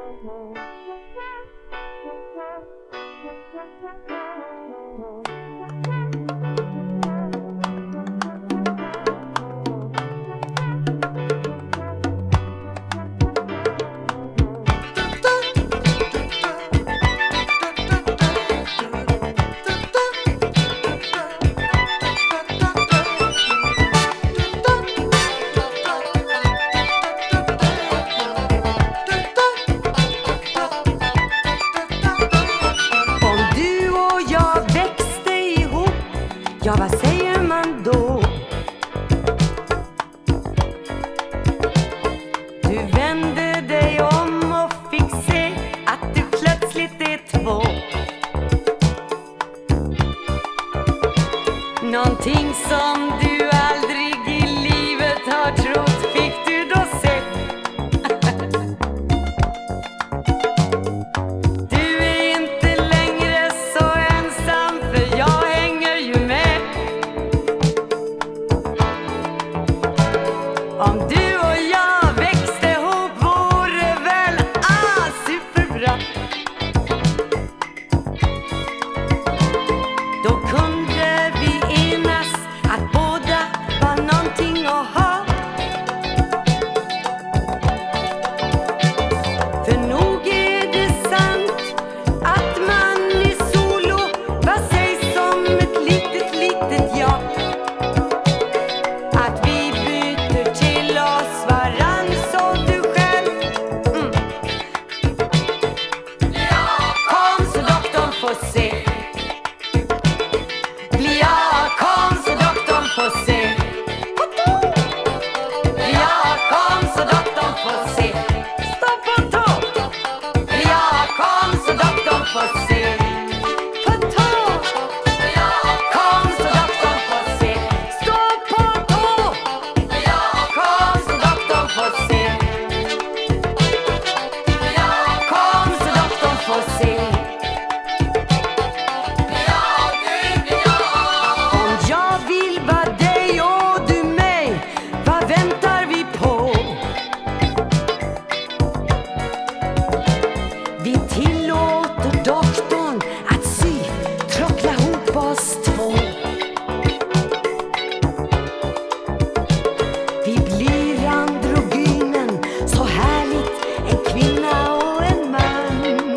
Ja, vad säger man då? Du vände dig om och fick se att du plötsligt är två. Någonting som du aldrig i livet har trott fick du då se. Du är inte längre så ensam, för jag hänger ju med. Om du och jag växte ihop vore väl superbra. Då kunde vi enas att båda var någonting att ha. För nog är det sant att man är solo, vad sägs om ett litet jag? Att vi byter till oss varann så du själv. Ja, kom så doktorn får se. Ja, kom så doktorn får se. Ja, kom så doktorn får se. Stå på tå. Ja, kom så doktorn får se. På tå. Ja, kom så doktorn får se. Stå på tå. Ja, kom så doktorn får se. Ja, kom så doktorn får se. Om jag vill vara dig och du mig, vad väntar vi på? Vi tillåter doktorn att trockla ihop oss två. Vi blir androgynen, så härligt, en kvinna och en man.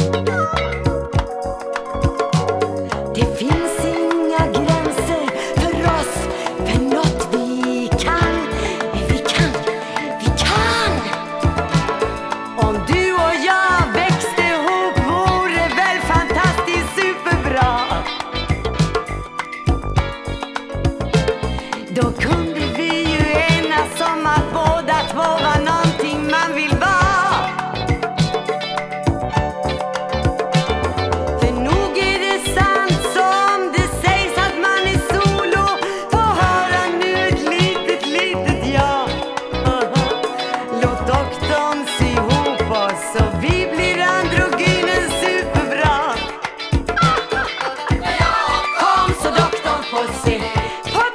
Det finns inga gränser för oss, för något vi kan. Vi kan. Om du och jag växte ihop vore väl fantastiskt superbra. Då kunde vi ju enas om att båda två var någonting man vill vara. För nog är det sant som det sägs att man är solo. Få höra nu ett litet ja. Låt doktorn sy ihop oss så vi blir androgynen superbra. Kom så doktorn får se. På